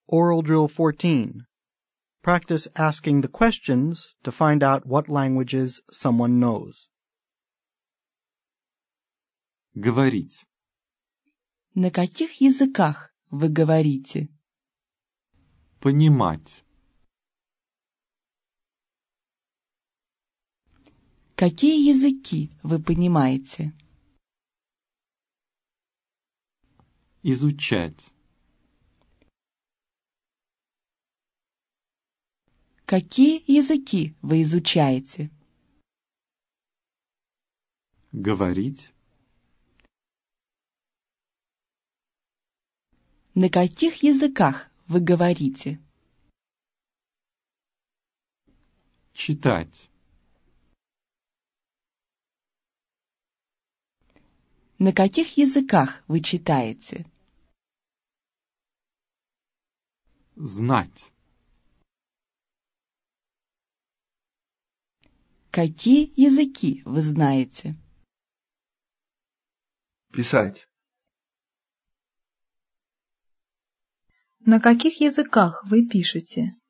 Oral Drill 14. Practice asking the questions to find out what languages someone knows. Говорить. На каких языках вы говорите? Понимать. Какие языки вы понимаете? Изучать. Какие языки вы изучаете? Говорить. На каких языках вы говорите? Читать. На каких языках вы читаете? Знать. Какие языки вы знаете? Писать. На каких языках вы пишете?